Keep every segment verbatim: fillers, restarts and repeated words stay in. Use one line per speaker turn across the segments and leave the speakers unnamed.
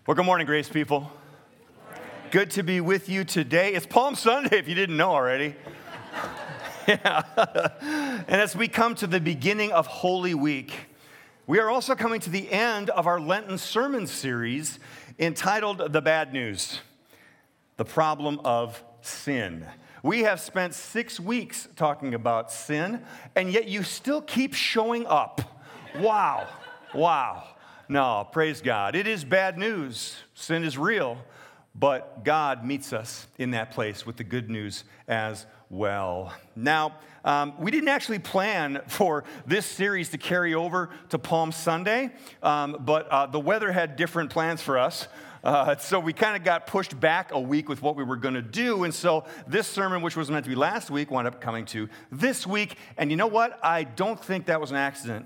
Well, good morning, Grace people. Good to be with you today. It's Palm Sunday, if you didn't know already. Yeah. And as we come to the beginning of Holy Week, we are also coming to the end of our Lenten sermon series entitled The Bad News, the Problem of Sin. We have spent six weeks talking about sin, and yet you still keep showing up. Wow. Wow. No, praise God. It is bad news. Sin is real, but God meets us in that place with the good news as well. Now, um, we didn't actually plan for this series to carry over to Palm Sunday, um, but uh, the weather had different plans for us. Uh, so we kind of got pushed back a week with what we were going to do. And so this sermon, which was meant to be last week, wound up coming to this week. And you know what? I don't think that was an accident,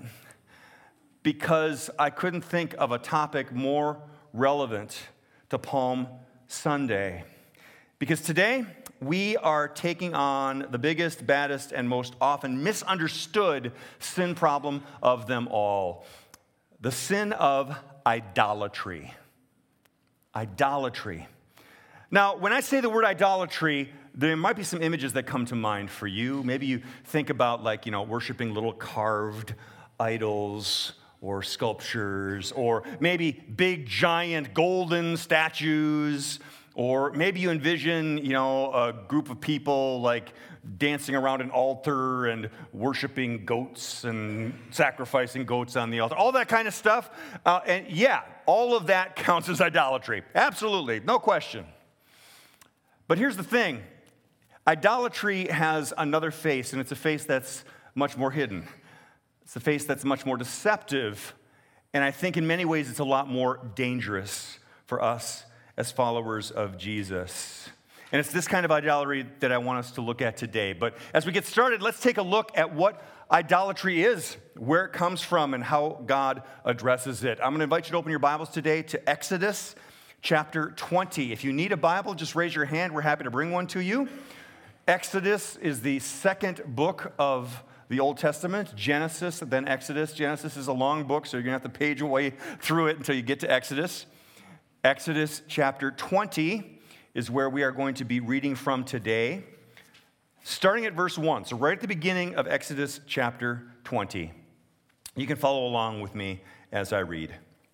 because I couldn't think of a topic more relevant to Palm Sunday. Because today, we are taking on the biggest, baddest, and most often misunderstood sin problem of them all. The sin of idolatry. Idolatry. Now, when I say the word idolatry, there might be some images that come to mind for you. Maybe you think about, like, you know, worshiping little carved idols or sculptures, or maybe big, giant golden statues, or maybe you envision, you know, a group of people like dancing around an altar and worshiping goats and sacrificing goats on the altar, all that kind of stuff. Uh, and yeah, all of that counts as idolatry. Absolutely, no question. But here's the thing. Idolatry has another face, and it's a face that's much more hidden. It's a face that's much more deceptive, and I think in many ways it's a lot more dangerous for us as followers of Jesus. And it's this kind of idolatry that I want us to look at today. But as we get started, let's take a look at what idolatry is, where it comes from, and how God addresses it. I'm going to invite you to open your Bibles today to Exodus chapter twenty. If you need a Bible, just raise your hand. We're happy to bring one to you. Exodus is the second book of the Old Testament, Genesis, then Exodus. Genesis is a long book, so you're going to have to page your way through it until you get to Exodus. Exodus chapter twenty is where we are going to be reading from today, starting at verse one. So right at the beginning of Exodus chapter twenty. You can follow along with me as I read.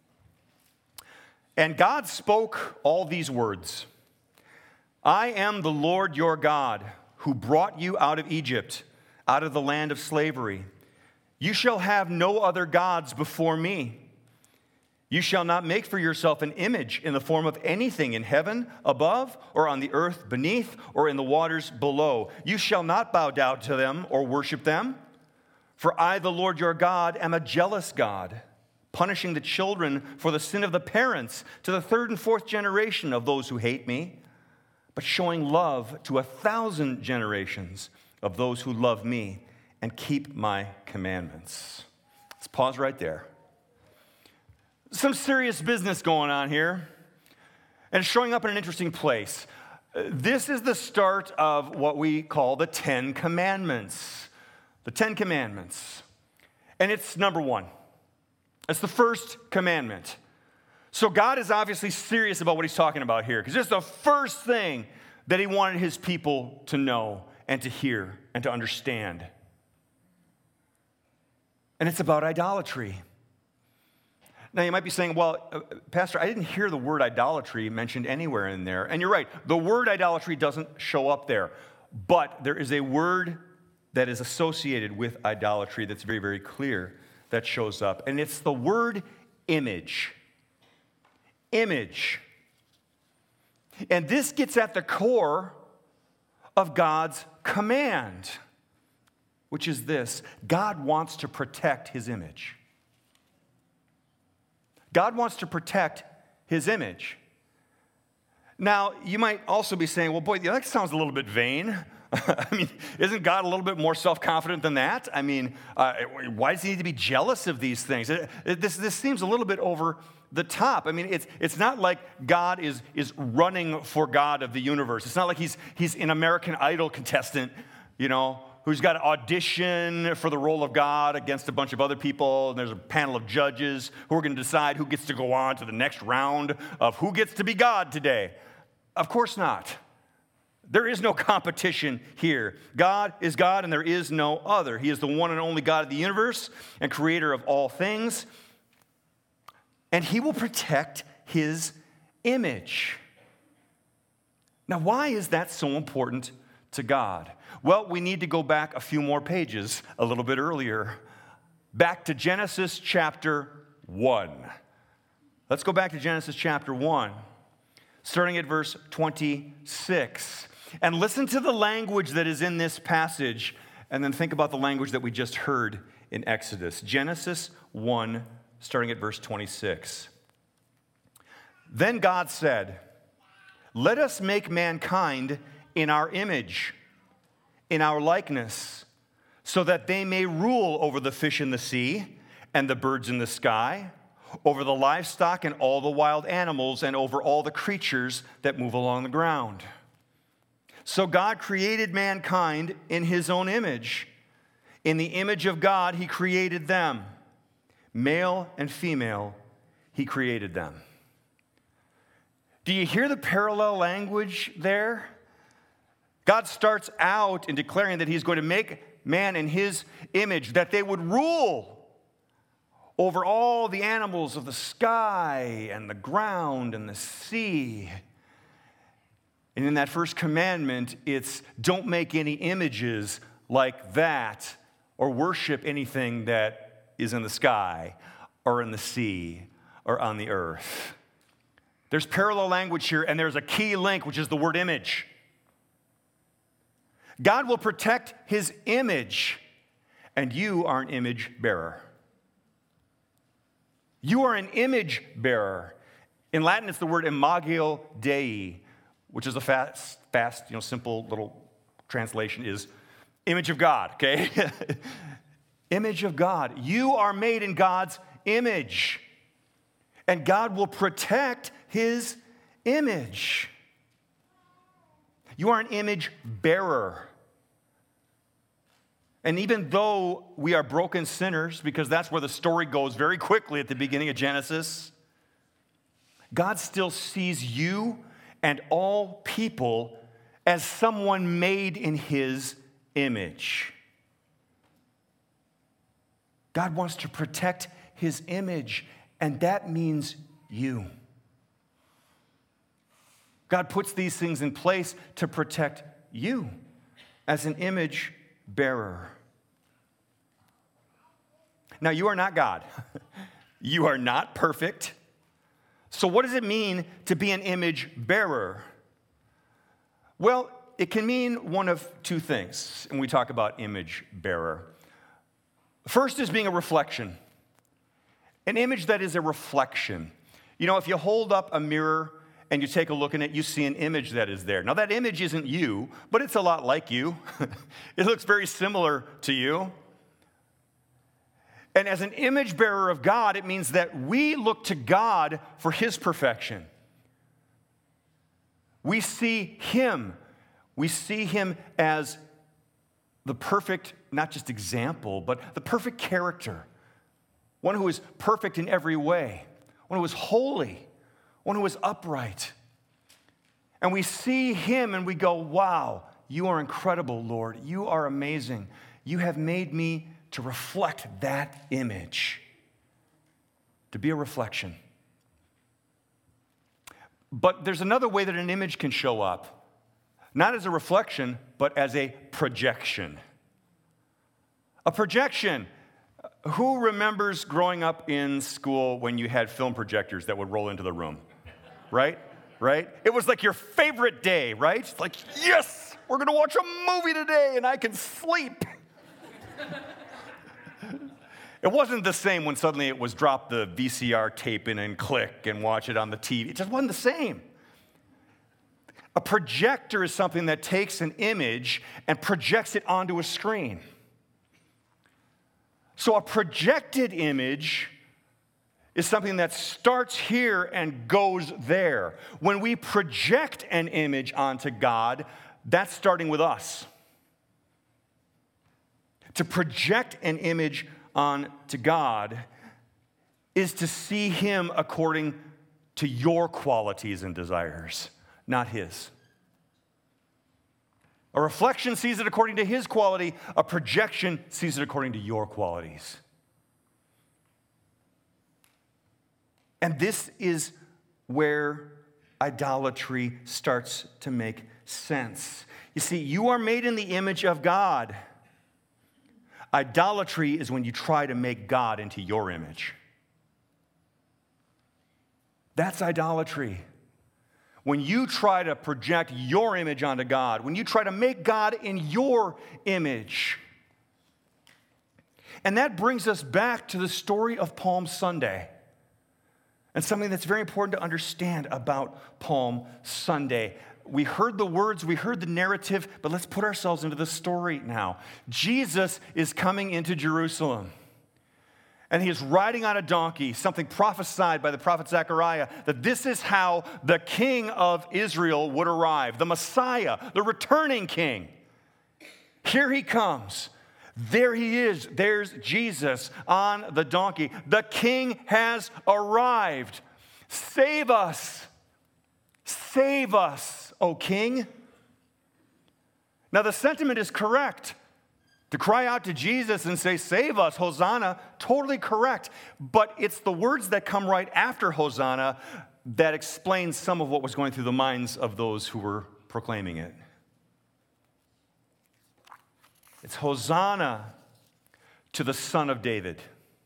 And God spoke all these words. I am the Lord your God, who brought you out of Egypt, out of the land of slavery. You shall have no other gods before me. You shall not make for yourself an image in the form of anything in heaven above, or on the earth beneath, or in the waters below. You shall not bow down to them or worship them. For I, the Lord your God, am a jealous God, punishing the children for the sin of the parents to the third and fourth generation of those who hate me, but showing love to a thousand generations of those who love me and keep my commandments. Let's pause right there. Some serious business going on here, and it's showing up in an interesting place. This is the start of what we call the Ten Commandments. The Ten Commandments. And it's number one. It's the first commandment. So God is obviously serious about what he's talking about here, because it's the first thing that he wanted his people to know and to hear and to understand. And it's about idolatry. Now, you might be saying, well, uh, Pastor, I didn't hear the word idolatry mentioned anywhere in there. And you're right, the word idolatry doesn't show up there. But there is a word that is associated with idolatry that's very, very clear that shows up. And it's the word image. Image. And this gets at the core of God's command, which is this: God wants to protect his image. God wants to protect his image. Now, you might also be saying, well, boy, that sounds a little bit vain. I mean, isn't God a little bit more self-confident than that? I mean, uh, why does he need to be jealous of these things? It, it, this, this seems a little bit over the top. I mean, it's it's not like God is is running for God of the universe. It's not like he's he's an American Idol contestant, you know, who's got to audition for the role of God against a bunch of other people, and there's a panel of judges who are going to decide who gets to go on to the next round of who gets to be God today. Of course not. There is no competition here. God is God, and there is no other. He is the one and only God of the universe and creator of all things, and he will protect his image. Now, why is that so important to God? Well, we need to go back a few more pages a little bit earlier, back to Genesis chapter one. Let's go back to Genesis chapter one, starting at verse twenty-six. And listen to the language that is in this passage, and then think about the language that we just heard in Exodus. Genesis one, starting at verse twenty-six. Then God said, "Let us make mankind in our image, in our likeness, so that they may rule over the fish in the sea and the birds in the sky, over the livestock and all the wild animals, and over all the creatures that move along the ground." So God created mankind in his own image. In the image of God, he created them. Male and female, he created them. Do you hear the parallel language there? God starts out in declaring that he's going to make man in his image, that they would rule over all the animals of the sky and the ground and the sea. And in that first commandment, it's don't make any images like that or worship anything that is in the sky or in the sea or on the earth. There's parallel language here, and there's a key link, which is the word image. God will protect his image, and you are an image bearer. You are an image bearer. In Latin, it's the word imago Dei, which is a fast, fast, you know, simple little translation is image of God, okay? Image of God. You are made in God's image, and God will protect his image. You are an image bearer. And even though we are broken sinners, because that's where the story goes very quickly at the beginning of Genesis, God still sees you and all people as someone made in his image. God wants to protect his image, and that means you. God puts these things in place to protect you as an image bearer. Now, you are not God. You are not perfect. So what does it mean to be an image bearer? Well, it can mean one of two things when we talk about image bearer. First is being a reflection. An image that is a reflection. You know, if you hold up a mirror and you take a look in it, you see an image that is there. Now, that image isn't you, but it's a lot like you. It looks very similar to you. And as an image bearer of God, it means that we look to God for his perfection. We see him. We see him as the perfect, not just example, but the perfect character. One who is perfect in every way. One who is holy. One who is upright. And we see him and we go, wow, you are incredible, Lord. You are amazing. You have made me to reflect that image, to be a reflection. But there's another way that an image can show up, not as a reflection, but as a projection. A projection. Who remembers growing up in school when you had film projectors that would roll into the room? Right? Right? It was like your favorite day, right? It's like, yes, we're going to watch a movie today and I can sleep. It wasn't the same when suddenly it was drop the V C R tape in and click and watch it on the T V. It just wasn't the same. A projector is something that takes an image and projects it onto a screen. So a projected image is something that starts here and goes there. When we project an image onto God, that's starting with us. To project an image onto God is to see him according to your qualities and desires, not his. A reflection sees it according to his quality. A projection sees it according to your qualities. And this is where idolatry starts to make sense. You see, you are made in the image of God. Idolatry is when you try to make God into your image. That's idolatry. When you try to project your image onto God, when you try to make God in your image. And that brings us back to the story of Palm Sunday. And something that's very important to understand about Palm Sunday. We heard the words, we heard the narrative, but let's put ourselves into the story now. Jesus is coming into Jerusalem. And he is riding on a donkey, something prophesied by the prophet Zechariah, that this is how the king of Israel would arrive, the Messiah, the returning king. Here he comes. There he is. There's Jesus on the donkey. The king has arrived. Save us. Save us, O king. Now the sentiment is correct. To cry out to Jesus and say, save us, Hosanna, totally correct. But it's the words that come right after Hosanna that explain some of what was going through the minds of those who were proclaiming it. It's Hosanna to the Son of David.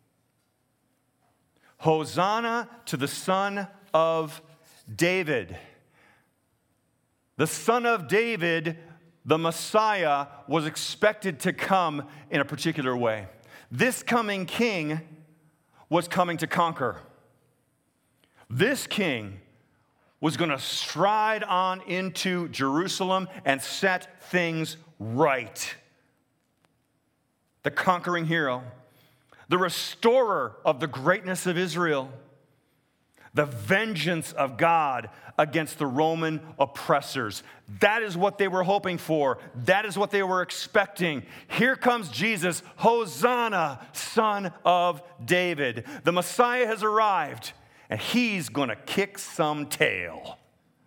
Hosanna to the Son of David. The Son of David, the Messiah, was expected to come in a particular way. This coming king was coming to conquer. This king was going to stride on into Jerusalem and set things right. The conquering hero, the restorer of the greatness of Israel, the vengeance of God against the Roman oppressors. That is what they were hoping for. That is what they were expecting. Here comes Jesus, Hosanna, Son of David. The Messiah has arrived, and he's going to kick some tail.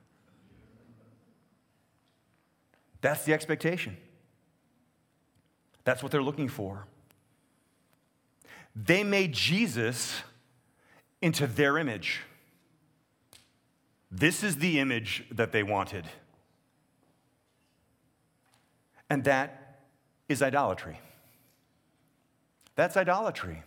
That's the expectation. That's what they're looking for. They made Jesus into their image. This is the image that they wanted. And that is idolatry. That's idolatry.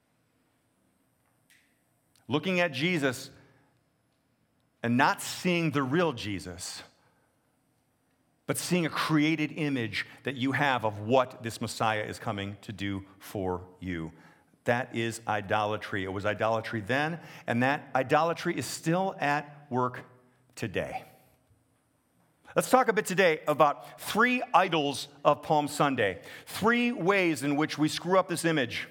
Looking at Jesus and not seeing the real Jesus, but seeing a created image that you have of what this Messiah is coming to do for you. That is idolatry. It was idolatry then, and that idolatry is still at work today. Let's talk a bit today about three idols of Palm Sunday, three ways in which we screw up this image.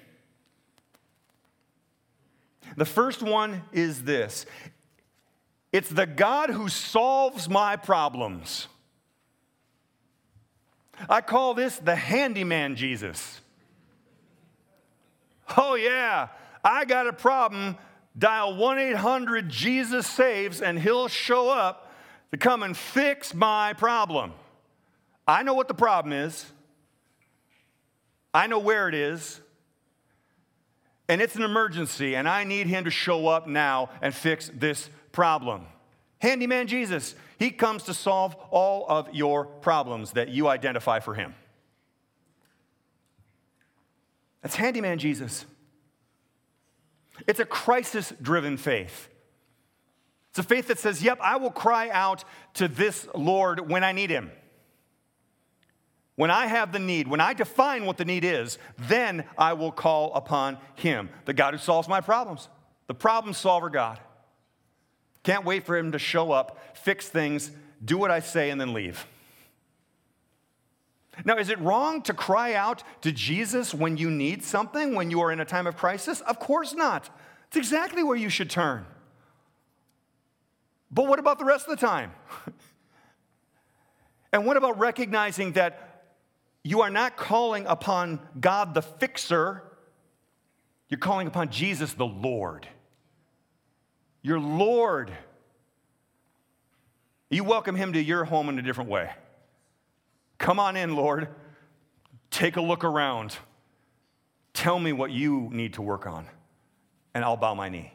The first one is this: it's the God who solves my problems. I call this the handyman Jesus. Oh yeah, I got a problem. Dial one eight hundred Jesus saves and he'll show up to come and fix my problem. I know what the problem is. I know where it is. And it's an emergency, and I need him to show up now and fix this problem. Handyman Jesus, he comes to solve all of your problems that you identify for him. That's handyman Jesus. It's a crisis-driven faith. It's a faith that says, yep, I will cry out to this Lord when I need him. When I have the need, when I define what the need is, then I will call upon him, the God who solves my problems, the problem solver God. Can't wait for him to show up, fix things, do what I say, and then leave. Now, is it wrong to cry out to Jesus when you need something, when you are in a time of crisis? Of course not. It's exactly where you should turn. But what about the rest of the time? And what about recognizing that you are not calling upon God the fixer. You're calling upon Jesus the Lord. Your Lord. You welcome him to your home in a different way. Come on in, Lord. Take a look around. Tell me what you need to work on, and I'll bow my knee.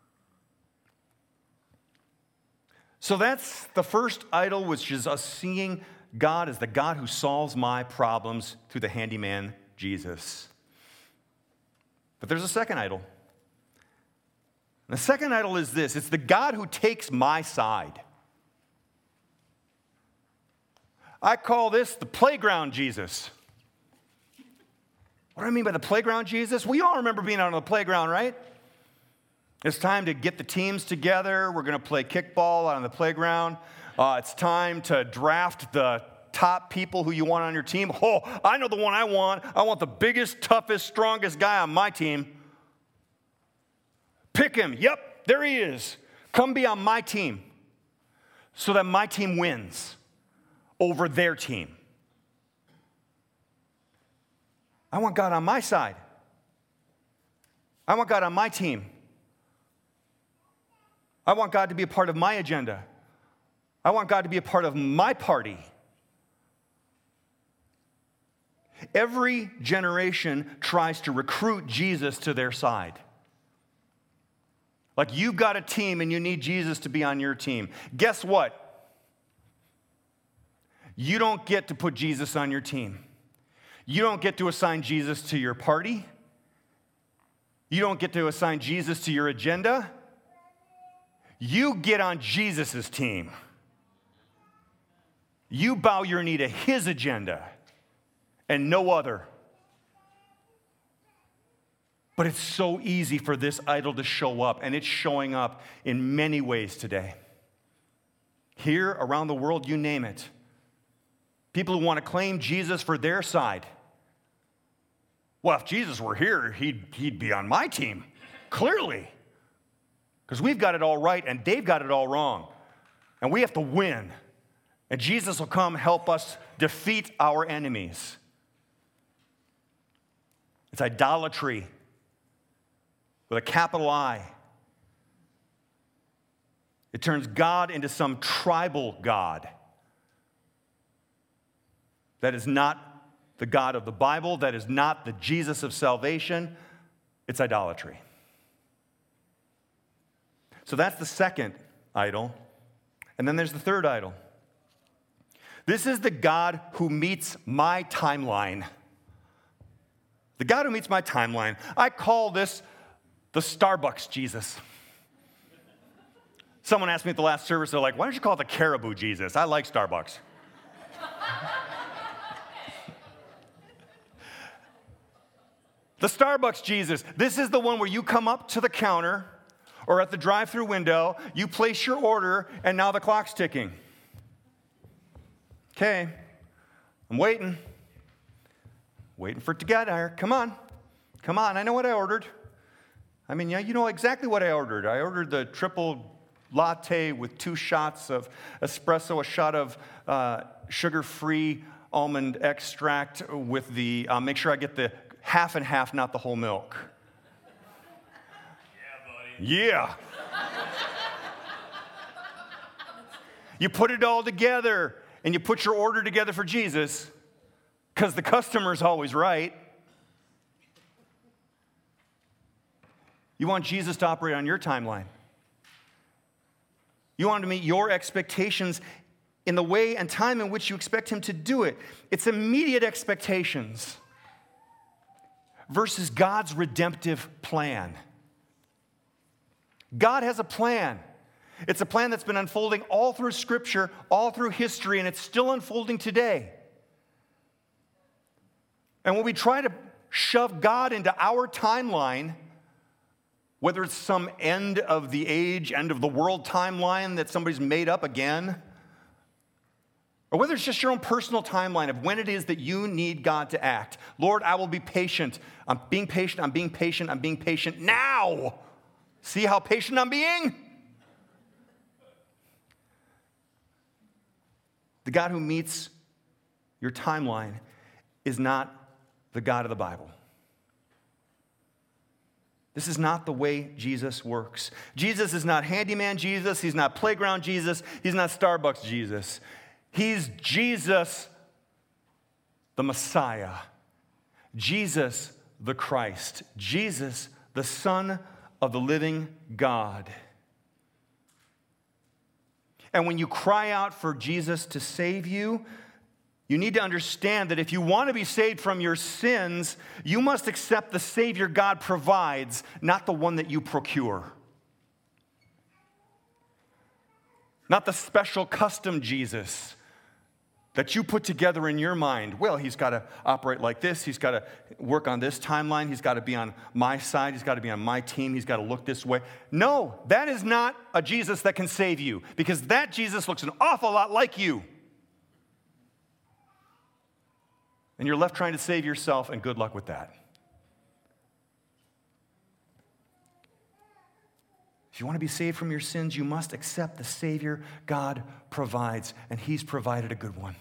So that's the first idol, which is us seeing God as the God who solves my problems through the handyman, Jesus. But there's a second idol. And the second idol is this. It's the God who takes my side. I call this the playground Jesus. What do I mean by the playground Jesus? We all remember being out on the playground, right? It's time to get the teams together. We're going to play kickball out on the playground. Uh, it's time to draft the top people who you want on your team. Oh, I know the one I want. I want the biggest, toughest, strongest guy on my team. Pick him. Yep, there he is. Come be on my team so that my team wins over their team. I want God on my side. I want God on my team. I want God to be a part of my agenda. I want God to be a part of my party. Every generation tries to recruit Jesus to their side. Like you've got a team and you need Jesus to be on your team. Guess what? You don't get to put Jesus on your team. You don't get to assign Jesus to your party. You don't get to assign Jesus to your agenda. You get on Jesus' team. You bow your knee to his agenda and no other. But it's so easy for this idol to show up, and it's showing up in many ways today. Here, around the world, you name it. People who want to claim Jesus for their side. Well, if Jesus were here, he'd, he'd be on my team, clearly. Because we've got it all right, and they've got it all wrong. And we have to win. And Jesus will come help us defeat our enemies. It's idolatry with a capital I. It turns God into some tribal God. That is not the God of the Bible. That is not the Jesus of salvation. It's idolatry. So that's the second idol. And then there's the third idol. This is the God who meets my timeline. The God who meets my timeline. I call this the Starbucks Jesus. Someone asked me at the last service, they're like, why don't you call it the Caribou Jesus? I like Starbucks. The Starbucks Jesus. This is the one where you come up to the counter or at the drive-through window, you place your order, and now the clock's ticking. Okay, I'm waiting. Waiting for it to get there. Come on. Come on, I know what I ordered. I mean, yeah, you know exactly what I ordered. I ordered the triple latte with two shots of espresso, a shot of uh, sugar-free almond extract with the, uh, make sure I get the half and half, not the whole milk.
Yeah, buddy.
Yeah. You put it all together, and you put your order together for Jesus, because the customer's always right. You want Jesus to operate on your timeline. You want him to meet your expectations in the way and time in which you expect him to do it. It's immediate expectations versus God's redemptive plan. God has a plan. It's a plan that's been unfolding all through Scripture, all through history, and it's still unfolding today. And when we try to shove God into our timeline, whether it's some end of the age, end of the world timeline that somebody's made up again, or whether it's just your own personal timeline of when it is that you need God to act. Lord, I will be patient. I'm being patient, I'm being patient, I'm being patient now. See how patient I'm being? The God who meets your timeline is not the God of the Bible. This is not the way Jesus works. Jesus is not handyman Jesus. He's not playground Jesus. He's not Starbucks Jesus. He's Jesus, the Messiah. Jesus, the Christ. Jesus, the Son of the living God. And when you cry out for Jesus to save you, you need to understand that if you want to be saved from your sins, you must accept the Savior God provides, not the one that you procure. Not the special custom Jesus that you put together in your mind. Well, he's got to operate like this. He's got to work on this timeline. He's got to be on my side. He's got to be on my team. He's got to look this way. No, that is not a Jesus that can save you, because that Jesus looks an awful lot like you. And you're left trying to save yourself, and good luck with that. If you want to be saved from your sins, you must accept the Savior God provides, and He's provided a good one.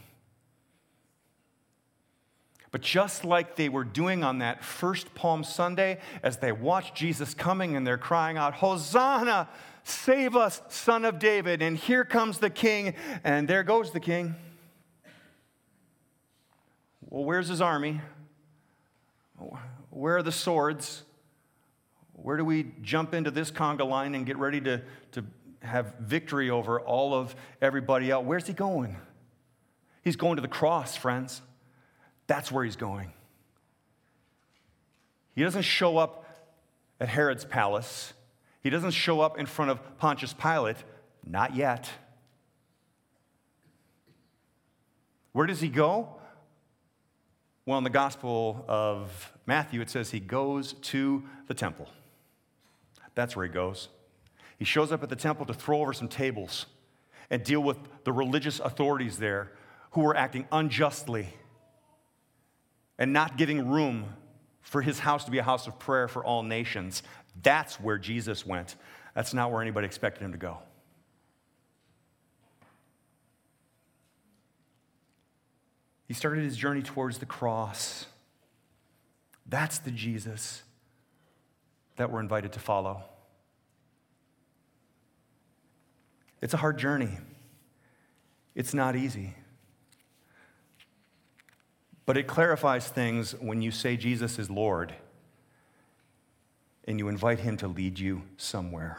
But just like they were doing on that first Palm Sunday, as they watched Jesus coming and they're crying out, "Hosanna, save us, Son of David," and here comes the King, and there goes the King. Well, where's his army? Where are the swords? Where do we jump into this conga line and get ready to, to have victory over all of everybody else? Where's he going? He's going to the cross, friends. That's where he's going. He doesn't show up at Herod's palace. He doesn't show up in front of Pontius Pilate. Not yet. Where does he go? Well, in the Gospel of Matthew, it says he goes to the temple. That's where he goes. He shows up at the temple to throw over some tables and deal with the religious authorities there who were acting unjustly and not giving room for his house to be a house of prayer for all nations. That's where Jesus went. That's not where anybody expected him to go. He started his journey towards the cross. That's the Jesus that we're invited to follow. It's a hard journey. It's not easy. But it clarifies things when you say Jesus is Lord and you invite him to lead you somewhere.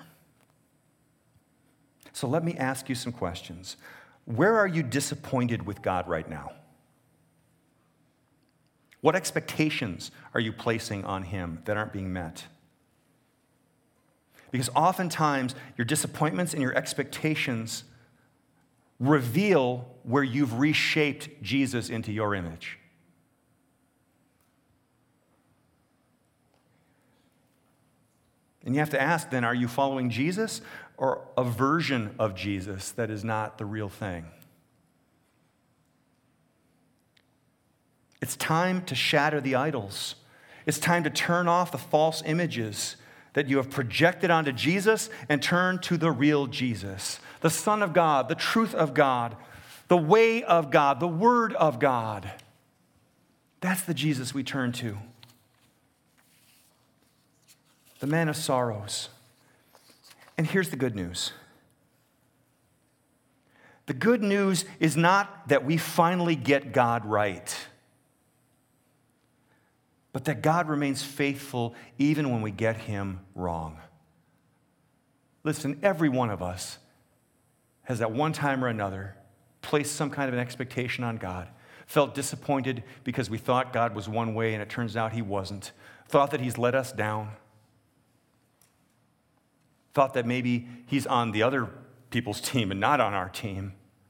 So let me ask you some questions. Where are you disappointed with God right now? What expectations are you placing on him that aren't being met? Because oftentimes, your disappointments and your expectations reveal where you've reshaped Jesus into your image. And you have to ask then, are you following Jesus or a version of Jesus that is not the real thing? It's time to shatter the idols. It's time to turn off the false images that you have projected onto Jesus and turn to the real Jesus, the Son of God, the truth of God, the way of God, the Word of God. That's the Jesus we turn to. The man of sorrows. And here's the good news. The good news is not that we finally get God right, but that God remains faithful even when we get him wrong. Listen, every one of us has at one time or another placed some kind of an expectation on God, felt disappointed because we thought God was one way and it turns out he wasn't, thought that he's let us down, thought that maybe he's on the other people's team and not on our team.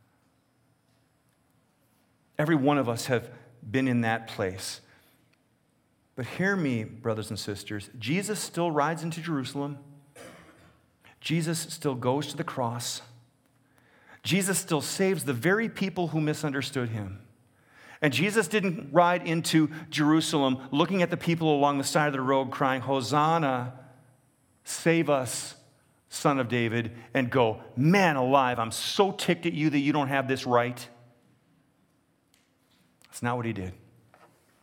Every one of us have been in that place. But hear me, brothers and sisters, Jesus still rides into Jerusalem. Jesus still goes to the cross. Jesus still saves the very people who misunderstood him. And Jesus didn't ride into Jerusalem looking at the people along the side of the road crying, "Hosanna, save us, Son of David," and go, "Man alive, I'm so ticked at you that you don't have this right." That's not what he did.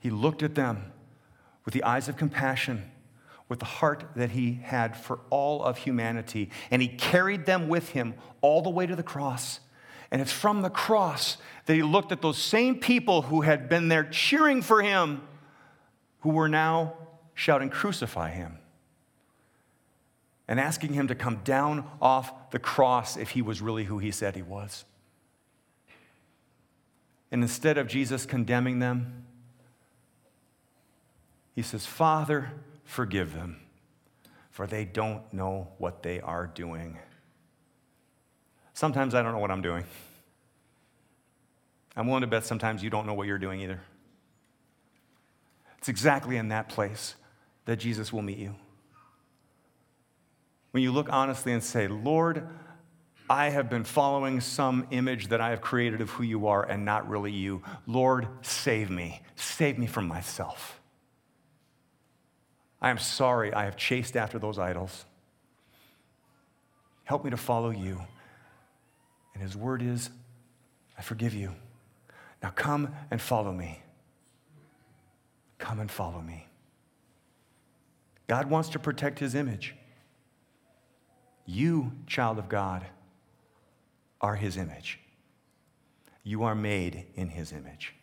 He looked at them with the eyes of compassion, with the heart that he had for all of humanity, and he carried them with him all the way to the cross. And it's from the cross that he looked at those same people who had been there cheering for him, who were now shouting, "Crucify him," and asking him to come down off the cross if he was really who he said he was. And instead of Jesus condemning them, he says, "Father, forgive them, for they don't know what they are doing." Sometimes I don't know what I'm doing. I'm willing to bet sometimes you don't know what you're doing either. It's exactly in that place that Jesus will meet you. When you look honestly and say, "Lord, I have been following some image that I have created of who you are and not really you. Lord, save me. Save me from myself. I am sorry I have chased after those idols. Help me to follow you." And his word is, "I forgive you. Now come and follow me. Come and follow me." God wants to protect his image. You, child of God, are his image. You are made in his image.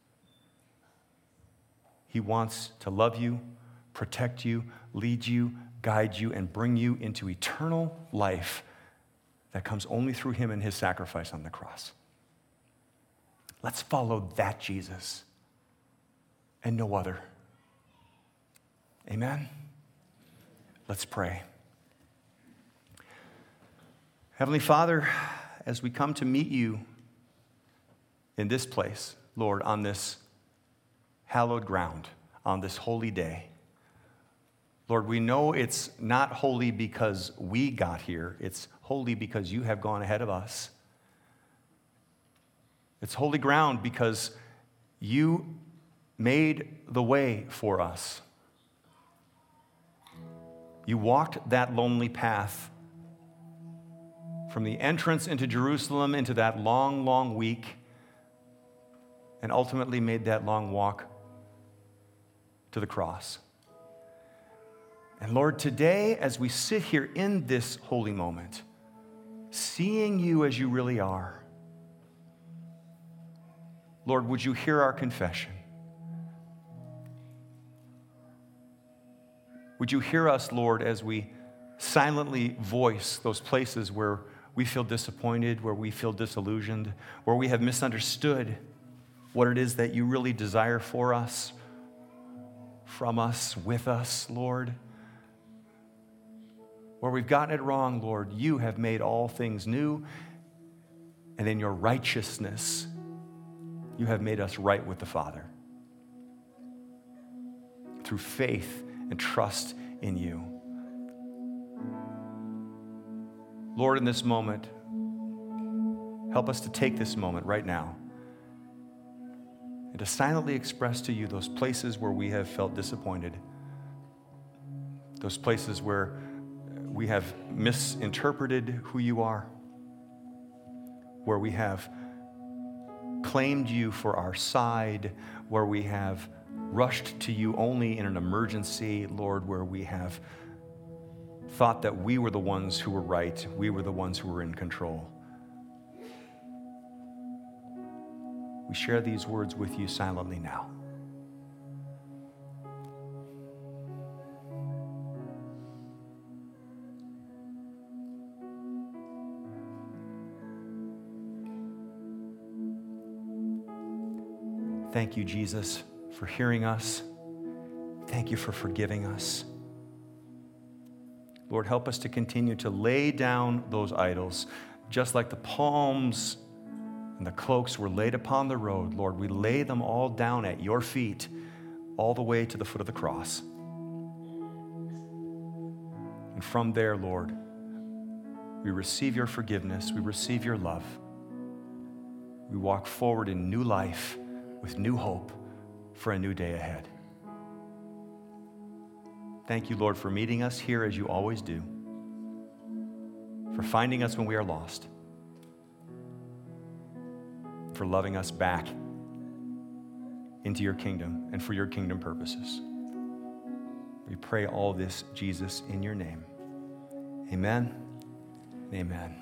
He wants to love you, protect you, lead you, guide you, and bring you into eternal life that comes only through him and his sacrifice on the cross. Let's follow that Jesus and no other. Amen? Let's pray. Heavenly Father, as we come to meet you in this place, Lord, on this hallowed ground, on this holy day, Lord, we know it's not holy because we got here. It's holy because you have gone ahead of us. It's holy ground because you made the way for us. You walked that lonely path from the entrance into Jerusalem into that long, long week, and ultimately made that long walk to the cross. And Lord, today, as we sit here in this holy moment, seeing you as you really are, Lord, would you hear our confession? Would you hear us, Lord, as we silently voice those places where we feel disappointed, where we feel disillusioned, where we have misunderstood what it is that you really desire for us, from us, with us, Lord. Where we've gotten it wrong, Lord, you have made all things new, and in your righteousness, you have made us right with the Father through faith and trust in you. Lord, in this moment, help us to take this moment right now and to silently express to you those places where we have felt disappointed, those places where we have misinterpreted who you are, where we have claimed you for our side, where we have rushed to you only in an emergency, Lord, where we have thought that we were the ones who were right, we were the ones who were in control. We share these words with you silently now. Thank you, Jesus, for hearing us. Thank you for forgiving us. Lord, help us to continue to lay down those idols, just like the palms and the cloaks were laid upon the road. Lord, we lay them all down at your feet, all the way to the foot of the cross. And from there, Lord, we receive your forgiveness, we receive your love. We walk forward in new life with new hope for a new day ahead. Thank you, Lord, for meeting us here as you always do, for finding us when we are lost, for loving us back into your kingdom and for your kingdom purposes. We pray all this, Jesus, in your name. Amen. Amen.